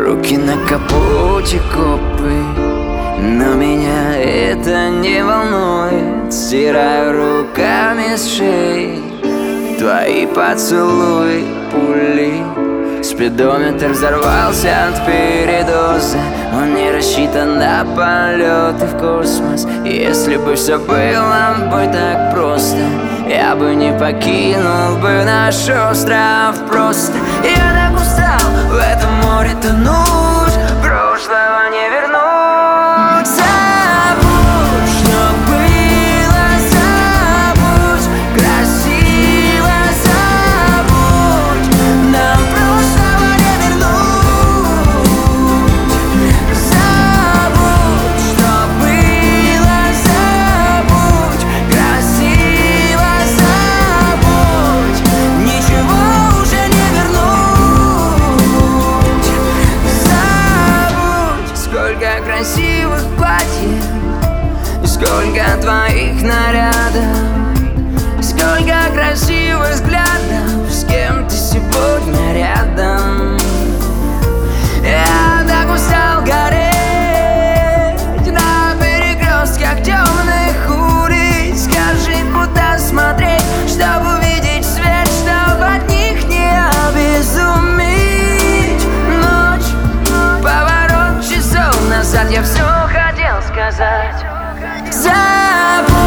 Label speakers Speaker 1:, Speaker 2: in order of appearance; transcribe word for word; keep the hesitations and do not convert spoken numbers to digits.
Speaker 1: Руки на капоте копы, но меня это не волнует. Стираю руками с шеи твои поцелуи, пули. Спидометр взорвался от передоза. Он не рассчитан на полеты в космос. Если бы все было бы так просто, я бы не покинул бы наш остров просто. Я так устал в этом море тонуть, прошлого не вернуть. Забудь, что было, забудь, красиво забудь. Нам прошлого не вернуть. Забудь, что было, забудь, красиво забудь. Ничего уже не вернуть. Забудь, сколько красивых платьев, сколько твоих нарядов, сколько красивых взглядов, с кем ты сегодня рядом. Я так устал гореть на перекрестках темных улиц. Скажи, куда смотреть, чтобы увидеть свет, чтобы от них не обезуметь. Ночь, поворот часов назад, я все хотел сказать. Забудь.